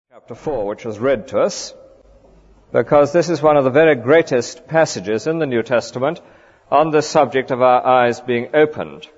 Chapter 4, which was read to us, because this is one of the very greatest passages in the New Testament on the subject of our eyes being opened.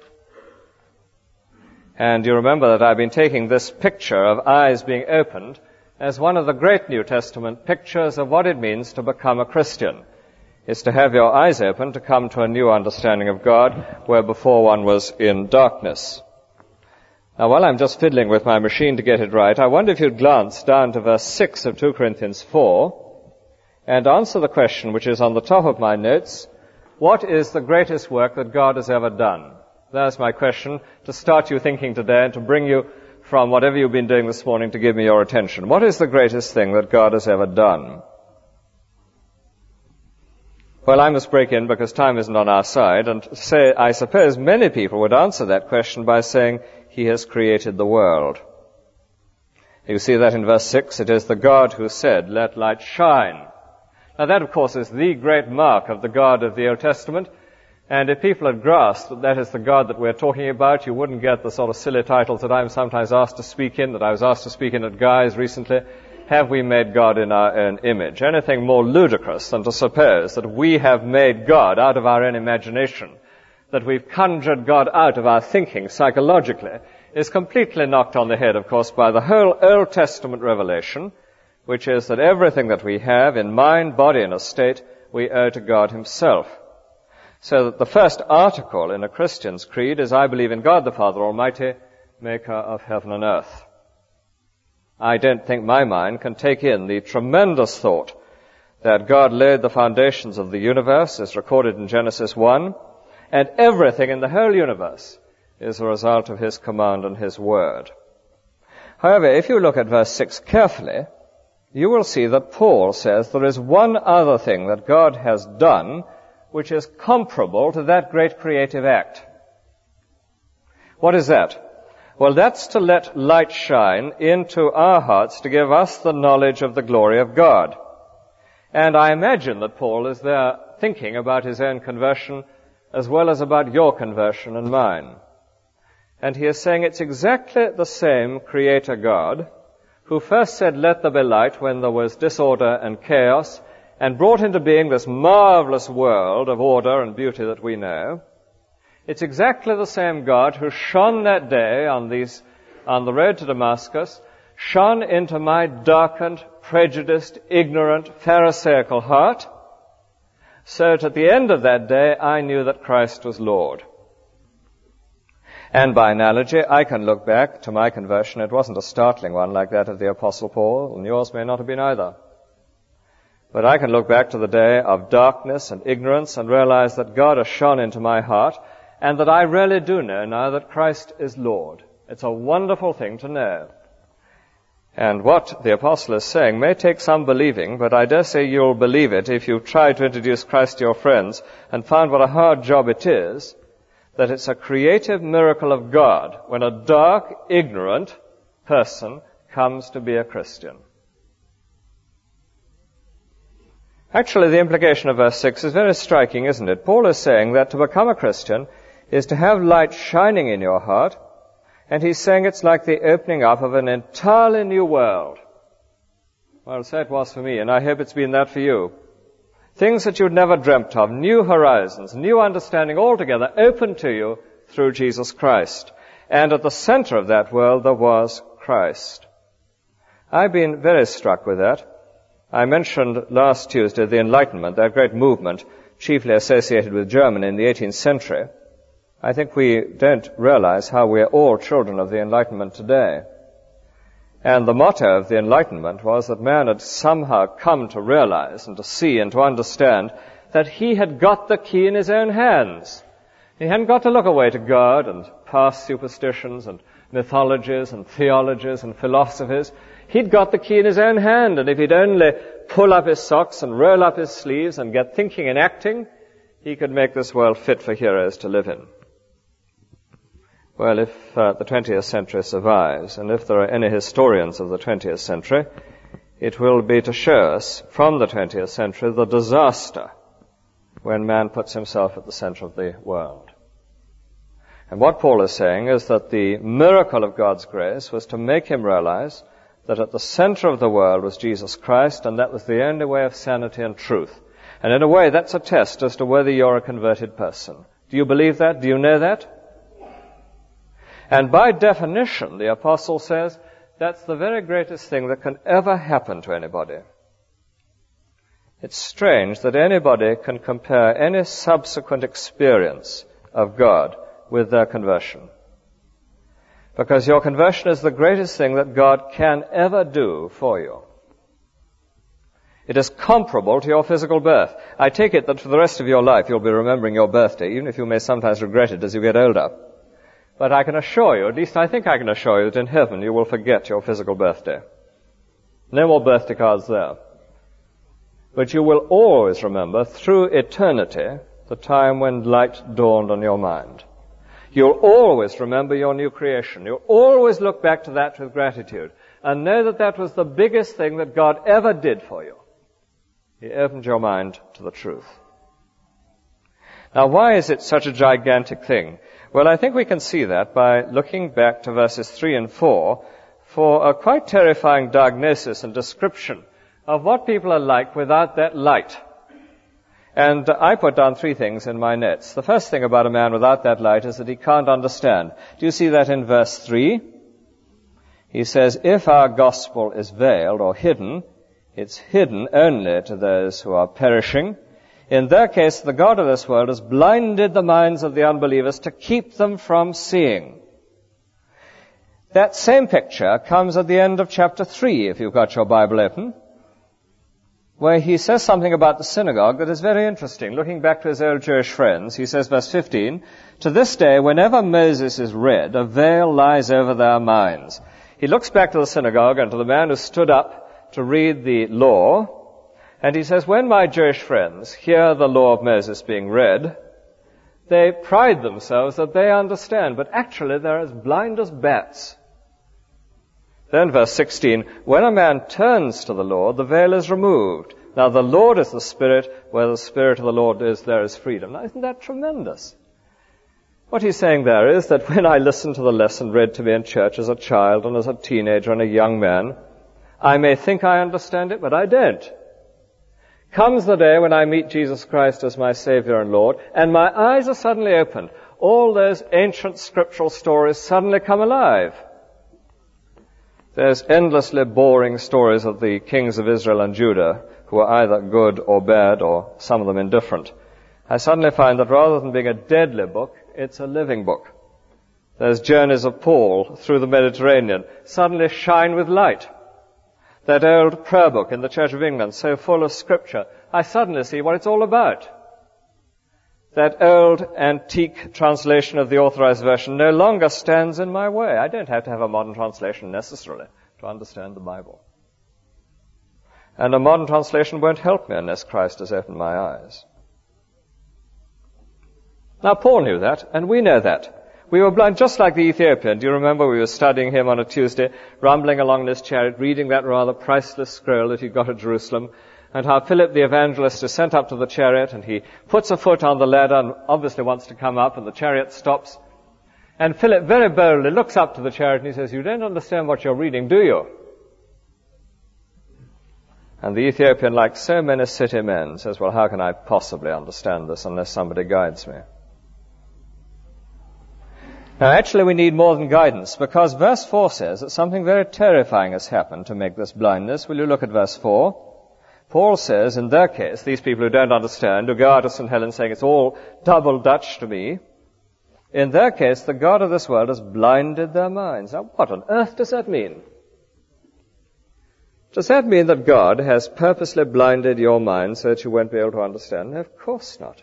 And you remember that I've been taking this picture of eyes being opened as one of the great New Testament pictures of what it means to become a Christian. It's to have your eyes open to come to a new understanding of God where before one was in darkness. Now, while I'm just fiddling with my machine to get it right, I wonder if you'd glance down to verse 6 of 2 Corinthians 4 and answer the question which is on the top of my notes: what is the greatest work that God has ever done? That's my question to start you thinking today and to bring you from whatever you've been doing this morning to give me your attention. What is the greatest thing that God has ever done? Well, I must break in because time isn't on our side and say I suppose many people would answer that question by saying He has created the world. You see that in verse 6. It is the God who said, "Let light shine." Now that, of course, is the great mark of the God of the Old Testament. And if people had grasped that that is the God that we're talking about, you wouldn't get the sort of silly titles that I'm sometimes asked to speak in, that I was asked to speak in at Guy's recently. Have we made God in our own image? Anything more ludicrous than to suppose that we have made God out of our own imagination, that we've conjured God out of our thinking psychologically, is completely knocked on the head, of course, by the whole Old Testament revelation, which is that everything that we have in mind, body, and estate, we owe to God Himself. So that the first article in a Christian's creed is, I believe in God the Father Almighty, maker of heaven and earth. I don't think my mind can take in the tremendous thought that God laid the foundations of the universe, as recorded in Genesis 1, and everything in the whole universe is a result of His command and His word. However, if you look at verse 6 carefully, you will see that Paul says there is one other thing that God has done which is comparable to that great creative act. What is that? Well, that's to let light shine into our hearts to give us the knowledge of the glory of God. And I imagine that Paul is there thinking about his own conversion as well as about your conversion and mine. And he is saying it's exactly the same Creator God who first said, "Let there be light," when there was disorder and chaos, and brought into being this marvelous world of order and beauty that we know. It's exactly the same God who shone that day on the road to Damascus, shone into my darkened, prejudiced, ignorant, pharisaical heart, so that at the end of that day I knew that Christ was Lord. And by analogy, I can look back to my conversion. It wasn't a startling one like that of the Apostle Paul, and yours may not have been either. But I can look back to the day of darkness and ignorance and realize that God has shone into my heart, and that I really do know now that Christ is Lord. It's a wonderful thing to know. And what the apostle is saying may take some believing, but I dare say you'll believe it if you try to introduce Christ to your friends and find what a hard job it is, that it's a creative miracle of God when a dark, ignorant person comes to be a Christian. Actually, the implication of verse 6 is very striking, isn't it? Paul is saying that to become a Christian is to have light shining in your heart, and he's saying it's like the opening up of an entirely new world. Well, so it was for me, and I hope it's been that for you. Things that you'd never dreamt of, new horizons, new understanding altogether open to you through Jesus Christ. And at the center of that world there was Christ. I've been very struck with that. I mentioned last Tuesday the Enlightenment, that great movement chiefly associated with Germany in the 18th century. I think we don't realize how we are all children of the Enlightenment today. And the motto of the Enlightenment was that man had somehow come to realize and to see and to understand that he had got the key in his own hands. He hadn't got to look away to God and past superstitions and mythologies and theologies and philosophies. He'd got the key in his own hand, and if he'd only pull up his socks and roll up his sleeves and get thinking and acting, he could make this world fit for heroes to live in. Well, if the 20th century survives, and if there are any historians of the 20th century, it will be to show us from the 20th century the disaster when man puts himself at the center of the world. And what Paul is saying is that the miracle of God's grace was to make him realize that at the center of the world was Jesus Christ, and that was the only way of sanity and truth. And in a way, that's a test as to whether you're a converted person. Do you believe that? Do you know that? And by definition, the apostle says, that's the very greatest thing that can ever happen to anybody. It's strange that anybody can compare any subsequent experience of God with their conversion. Because your conversion is the greatest thing that God can ever do for you. It is comparable to your physical birth. I take it that for the rest of your life you'll be remembering your birthday, even if you may sometimes regret it as you get older. But I can assure you, at least I think I can assure you, that in heaven you will forget your physical birthday. No more birthday cards there. But you will always remember, through eternity, the time when light dawned on your mind. You'll always remember your new creation. You'll always look back to that with gratitude and know that that was the biggest thing that God ever did for you. He opened your mind to the truth. Now, why is it such a gigantic thing? Well, I think we can see that by looking back to verses 3 and 4 for a quite terrifying diagnosis and description of what people are like without that light. And I put down 3 things in my notes. The first thing about a man without that light is that he can't understand. Do you see that in verse 3? He says, if our gospel is veiled or hidden, it's hidden only to those who are perishing. In their case, the God of this world has blinded the minds of the unbelievers to keep them from seeing. That same picture comes at the end of chapter 3, if you've got your Bible open, where he says something about the synagogue that is very interesting. Looking back to his old Jewish friends, he says, verse 15, to this day, whenever Moses is read, a veil lies over their minds. He looks back to the synagogue and to the man who stood up to read the law, and he says, when my Jewish friends hear the law of Moses being read, they pride themselves that they understand, but actually they're as blind as bats. Then verse 16, when a man turns to the Lord, the veil is removed. Now the Lord is the Spirit, where the Spirit of the Lord is, there is freedom. Now isn't that tremendous? What he's saying there is that when I listen to the lesson read to me in church as a child and as a teenager and a young man, I may think I understand it, but I don't. Comes the day when I meet Jesus Christ as my Savior and Lord, and my eyes are suddenly opened. All those ancient scriptural stories suddenly come alive. There's endlessly boring stories of the kings of Israel and Judah who are either good or bad, or some of them indifferent. I suddenly find that rather than being a deadly book, it's a living book. There's journeys of Paul through the Mediterranean suddenly shine with light. That old prayer book in the Church of England, so full of scripture, I suddenly see what it's all about. That old antique translation of the Authorized Version no longer stands in my way. I don't have to have a modern translation necessarily to understand the Bible. And a modern translation won't help me unless Christ has opened my eyes. Now, Paul knew that, and we know that. We were blind, just like the Ethiopian. Do you remember we were studying him on a Tuesday, rumbling along in his chariot, reading that rather priceless scroll that he got at Jerusalem, and how Philip the evangelist is sent up to the chariot, and he puts a foot on the ladder and obviously wants to come up, and the chariot stops. And Philip very boldly looks up to the chariot and he says, you don't understand what you're reading, do you? And the Ethiopian, like so many city men, says, well, how can I possibly understand this unless somebody guides me? Now, actually, we need more than guidance, because verse 4 says that something very terrifying has happened to make this blindness. Will you look at verse 4? Paul says, in their case, these people who don't understand, who go out of St. Helens saying it's all double Dutch to me, in their case, the God of this world has blinded their minds. Now, what on earth does that mean? Does that mean that God has purposely blinded your mind so that you won't be able to understand? No, of course not.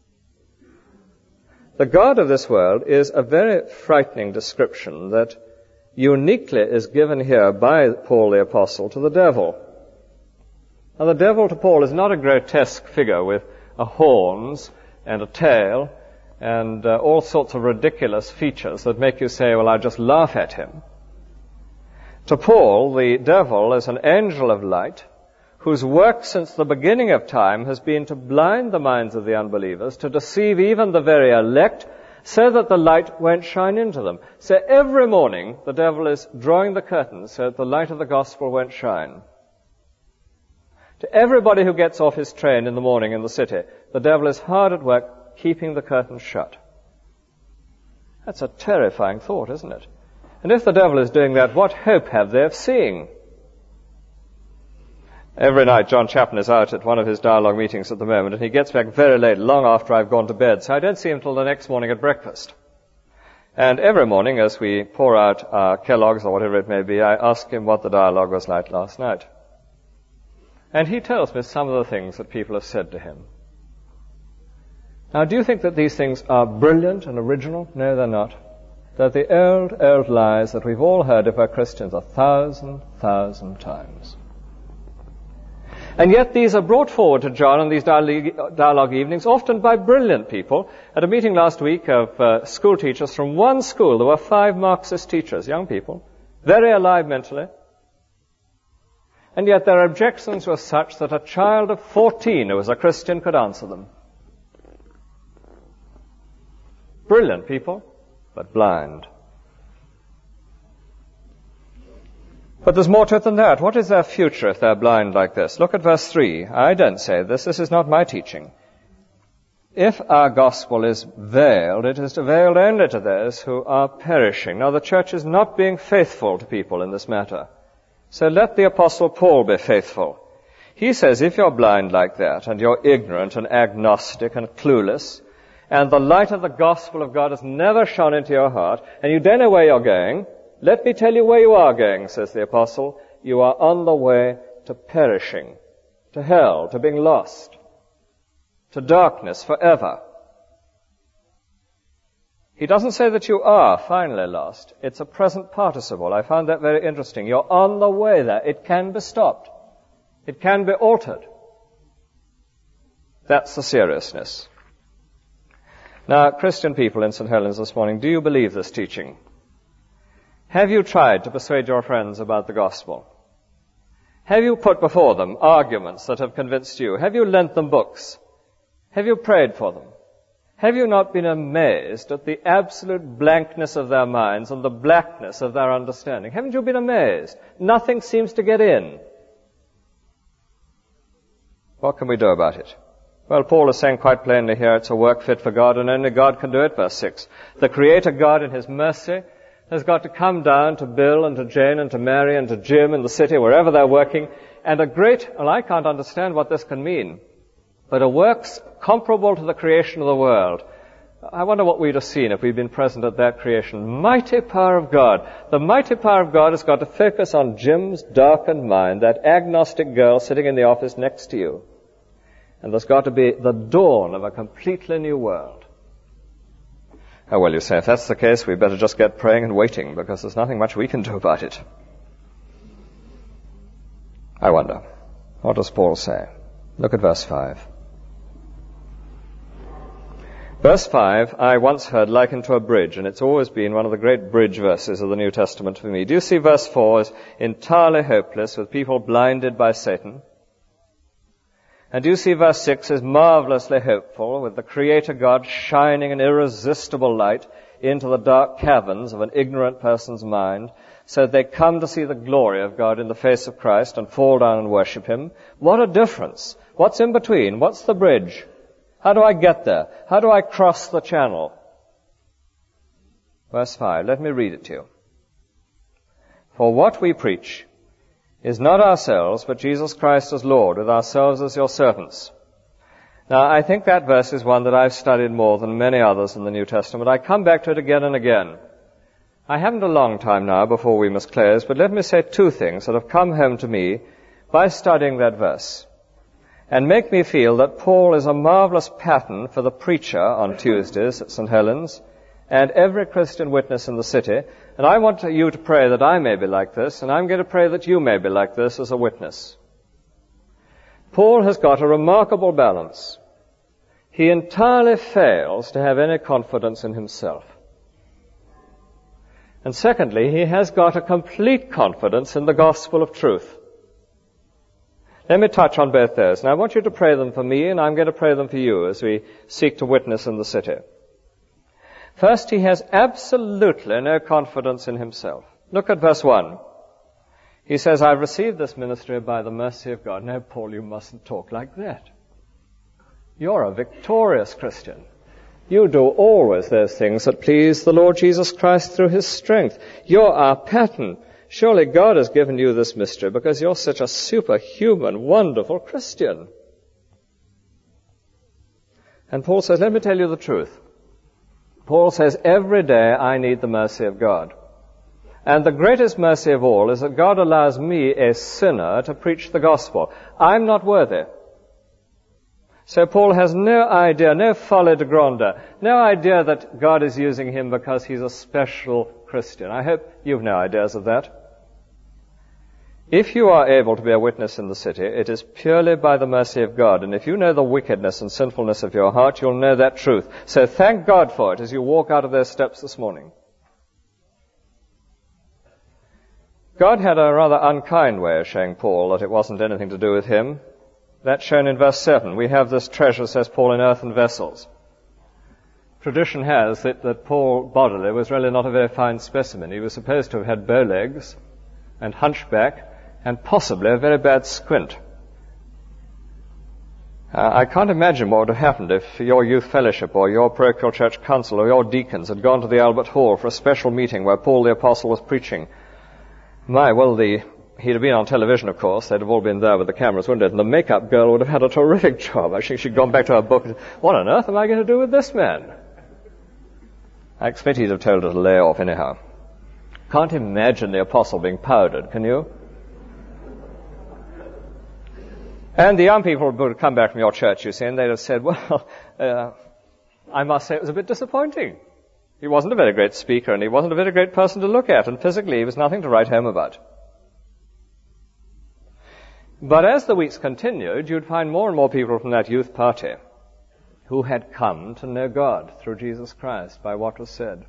The God of this world is a very frightening description that uniquely is given here by Paul the Apostle to the devil. Now, the devil to Paul is not a grotesque figure with horns and a tail and all sorts of ridiculous features that make you say, well, I'll just laugh at him. To Paul, the devil is an angel of light whose work since the beginning of time has been to blind the minds of the unbelievers, to deceive even the very elect, so that the light won't shine into them. So every morning the devil is drawing the curtains so that the light of the gospel won't shine. To everybody who gets off his train in the morning in the city, the devil is hard at work keeping the curtains shut. That's a terrifying thought, isn't it? And if the devil is doing that, what hope have they of seeing? Every night John Chapman is out at one of his dialogue meetings at the moment, and he gets back very late, long after I've gone to bed, so I don't see him till the next morning at breakfast. And every morning, as we pour out our Kellogg's or whatever it may be, I ask him what the dialogue was like last night. And he tells me some of the things that people have said to him. Now, do you think that these things are brilliant and original? No, they're not. They're the old lies that we've all heard if we're Christians 1,000 times. And yet these are brought forward to John on these dialogue evenings, often by brilliant people. At a meeting last week of school teachers from one school, there were 5 Marxist teachers, young people, very alive mentally. And yet their objections were such that a child of 14 who was a Christian could answer them. Brilliant people, but blind. But there's more to it than that. What is their future if they're blind like this? Look at verse 3. I don't say this. This is not my teaching. If our gospel is veiled, it is veiled only to those who are perishing. Now, the church is not being faithful to people in this matter. So let the Apostle Paul be faithful. He says if you're blind like that, and you're ignorant and agnostic and clueless, and the light of the gospel of God has never shone into your heart, and you don't know where you're going, let me tell you where you are going, says the apostle. You are on the way to perishing, to hell, to being lost, to darkness forever. He doesn't say that you are finally lost. It's a present participle. I found that very interesting. You're on the way there. It can be stopped. It can be altered. That's the seriousness. Now, Christian people in St. Helens this morning, do you believe this teaching? Have you tried to persuade your friends about the gospel? Have you put before them arguments that have convinced you? Have you lent them books? Have you prayed for them? Have you not been amazed at the absolute blankness of their minds and the blackness of their understanding? Haven't you been amazed? Nothing seems to get in. What can we do about it? Well, Paul is saying quite plainly here it's a work fit for God, and only God can do it, verse 6. The Creator God in His mercy has got to come down to Bill and to Jane and to Mary and to Jim in the city, wherever they're working, and I can't understand what this can mean, but a works comparable to the creation of the world. I wonder what we'd have seen if we'd been present at that creation. Mighty power of God. The mighty power of God has got to focus on Jim's darkened mind, that agnostic girl sitting in the office next to you. And there's got to be the dawn of a completely new world. Oh, well, you say, if that's the case, we better just get praying and waiting, because there's nothing much we can do about it. I wonder, what does Paul say? Look at verse 5. Verse 5, I once heard likened to a bridge, and it's always been one of the great bridge verses of the New Testament for me. Do you see verse 4 as entirely hopeless, with people blinded by Satan? And do you see verse 6 as marvelously hopeful, with the Creator God shining an irresistible light into the dark caverns of an ignorant person's mind, so that they come to see the glory of God in the face of Christ and fall down and worship Him? What a difference! What's in between? What's the bridge? How do I get there? How do I cross the channel? Verse 5, let me read it to you. For what we preach is not ourselves, but Jesus Christ as Lord, with ourselves as your servants. Now, I think that verse is one that I've studied more than many others in the New Testament. I come back to it again and again. I haven't a long time now before we must close, but let me say 2 things that have come home to me by studying that verse, and make me feel that Paul is a marvelous pattern for the preacher on Tuesdays at St. Helens, and every Christian witness in the city. And I want you to pray that I may be like this, and I'm going to pray that you may be like this as a witness. Paul has got a remarkable balance. He entirely fails to have any confidence in himself. And secondly, he has got a complete confidence in the gospel of truth. Let me touch on both those. And I want you to pray them for me, and I'm going to pray them for you as we seek to witness in the city. First, he has absolutely no confidence in himself. Look at verse 1. He says, I've received this ministry by the mercy of God. No, Paul, you mustn't talk like that. You're a victorious Christian. You do always those things that please the Lord Jesus Christ through his strength. You're our pattern. Surely God has given you this mystery because you're such a superhuman, wonderful Christian. And Paul says, let me tell you the truth. Paul says, every day I need the mercy of God. And the greatest mercy of all is that God allows me, a sinner, to preach the gospel. I'm not worthy. So Paul has no idea, no folie de grandeur, no idea that God is using him because he's a special Christian. I hope you've no ideas of that. If you are able to be a witness in the city, it is purely by the mercy of God. And if you know the wickedness and sinfulness of your heart, you'll know that truth. So thank God for it as you walk out of those steps this morning. God had a rather unkind way of showing Paul that it wasn't anything to do with him. That's shown in verse 7. We have this treasure, says Paul, in earthen vessels. Tradition has it that Paul bodily was really not a very fine specimen. He was supposed to have had bow legs and hunchback and possibly a very bad squint. I can't imagine what would have happened if your youth fellowship or your parochial church council or your deacons had gone to the Albert Hall for a special meeting where Paul the Apostle was preaching. He'd have been on television, of course. They'd have all been there with the cameras, wouldn't it? And the makeup girl would have had a terrific job. I think she'd gone back to her book and said, what on earth am I going to do with this man? I expect he'd have told her to lay off anyhow. Can't imagine the apostle being powdered, can you? And the young people would have come back from your church, you see, and they'd have said, well, I must say it was a bit disappointing. He wasn't a very great speaker, and he wasn't a very great person to look at, and physically he was nothing to write home about. But as the weeks continued, you'd find more and more people from that youth party who had come to know God through Jesus Christ by what was said.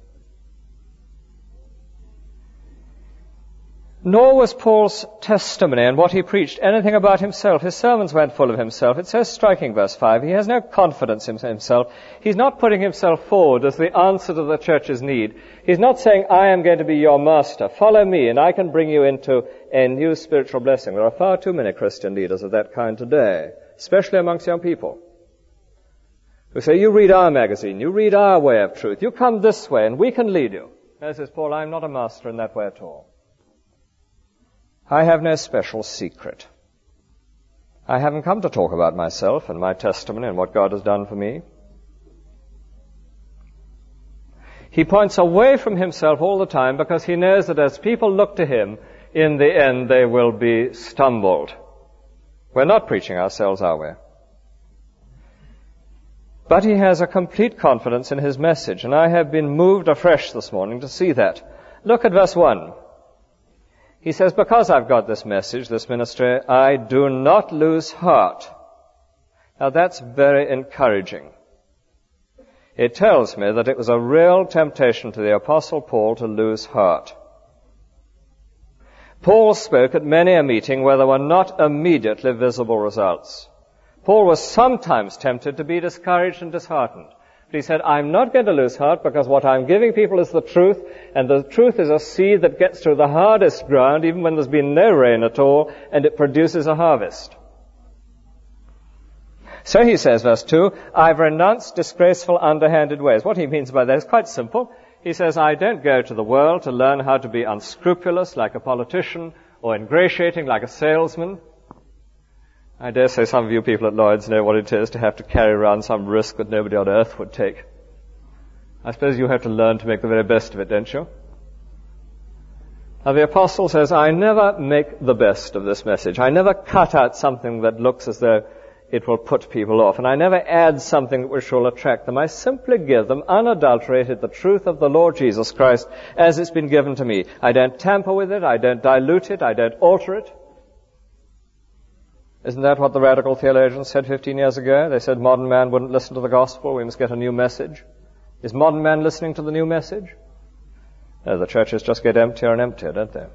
Nor was Paul's testimony and what he preached anything about himself. His sermons weren't full of himself. It's so striking, verse 5. He has no confidence in himself. He's not putting himself forward as the answer to the church's need. He's not saying, I am going to be your master. Follow me and I can bring you into a new spiritual blessing. There are far too many Christian leaders of that kind today, especially amongst young people, who say, you read our magazine, you read our way of truth, you come this way and we can lead you. No, says Paul, I'm not a master in that way at all. I have no special secret. I haven't come to talk about myself and my testimony and what God has done for me. He points away from himself all the time because he knows that as people look to him, in the end they will be stumbled. We're not preaching ourselves, are we? But he has a complete confidence in his message, and I have been moved afresh this morning to see that. Look at verse 1. He says, because I've got this message, this ministry, I do not lose heart. Now that's very encouraging. It tells me that it was a real temptation to the Apostle Paul to lose heart. Paul spoke at many a meeting where there were not immediately visible results. Paul was sometimes tempted to be discouraged and disheartened. But he said, I'm not going to lose heart because what I'm giving people is the truth, and the truth is a seed that gets through the hardest ground even when there's been no rain at all, and it produces a harvest. So he says, verse 2, I've renounced disgraceful, underhanded ways. What he means by that is quite simple. He says, I don't go to the world to learn how to be unscrupulous like a politician or ingratiating like a salesman. I dare say some of you people at Lloyd's know what it is to have to carry around some risk that nobody on earth would take. I suppose you have to learn to make the very best of it, don't you? Now the apostle says, I never make the best of this message. I never cut out something that looks as though it will put people off. And I never add something which will attract them. I simply give them unadulterated the truth of the Lord Jesus Christ as it's been given to me. I don't tamper with it. I don't dilute it. I don't alter it. Isn't that what the radical theologians said 15 years ago? They said modern man wouldn't listen to the gospel. We must get a new message. Is modern man listening to the new message? No, the churches just get emptier and emptier, don't they?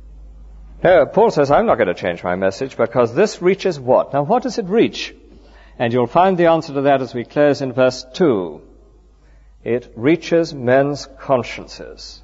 Paul says, I'm not going to change my message because this reaches what? Now, what does it reach? And you'll find the answer to that as we close in verse 2. It reaches men's consciences.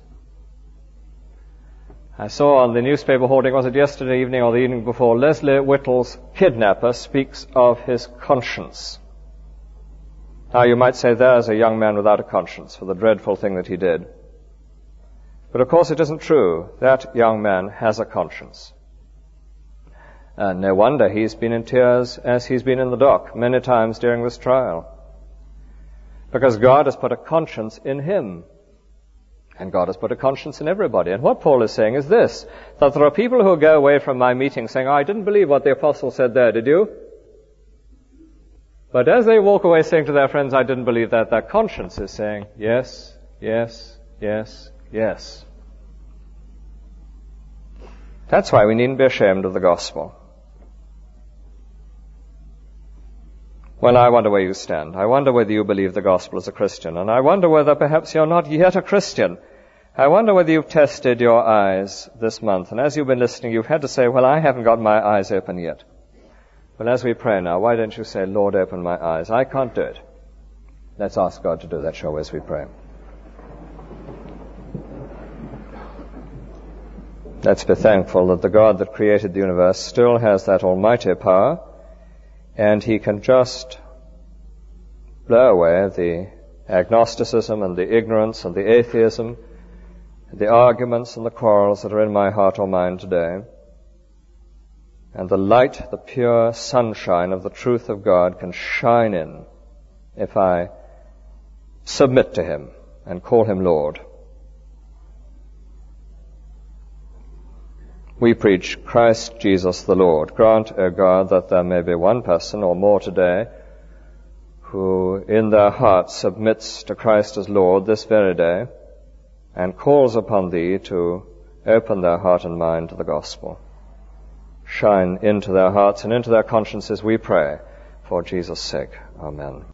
I saw on the newspaper hoarding, was it yesterday evening or the evening before, Leslie Whittle's kidnapper speaks of his conscience. Now you might say there's a young man without a conscience for the dreadful thing that he did. But of course it isn't true. That young man has a conscience. And no wonder he's been in tears as he's been in the dock many times during this trial. Because God has put a conscience in him. And God has put a conscience in everybody. And what Paul is saying is this, that there are people who go away from my meeting saying, I didn't believe what the apostle said there, did you? But as they walk away saying to their friends, I didn't believe that, their conscience is saying, yes, yes, yes, yes. That's why we needn't be ashamed of the gospel. Well, I wonder where you stand. I wonder whether you believe the gospel as a Christian. And I wonder whether perhaps you're not yet a Christian. I wonder whether you've tested your eyes this month. And as you've been listening, you've had to say, well, I haven't got my eyes open yet. Well, as we pray now, why don't you say, Lord, open my eyes? I can't do it. Let's ask God to do that, shall we, as we pray. Let's be thankful that the God that created the universe still has that almighty power, and he can just blow away the agnosticism and the ignorance and the atheism, and the arguments and the quarrels that are in my heart or mind today. And the light, the pure sunshine of the truth of God can shine in if I submit to him and call him Lord. We preach Christ Jesus the Lord. Grant, O God, that there may be one person or more today who in their heart submits to Christ as Lord this very day and calls upon thee to open their heart and mind to the gospel. Shine into their hearts and into their consciences, we pray, for Jesus' sake. Amen.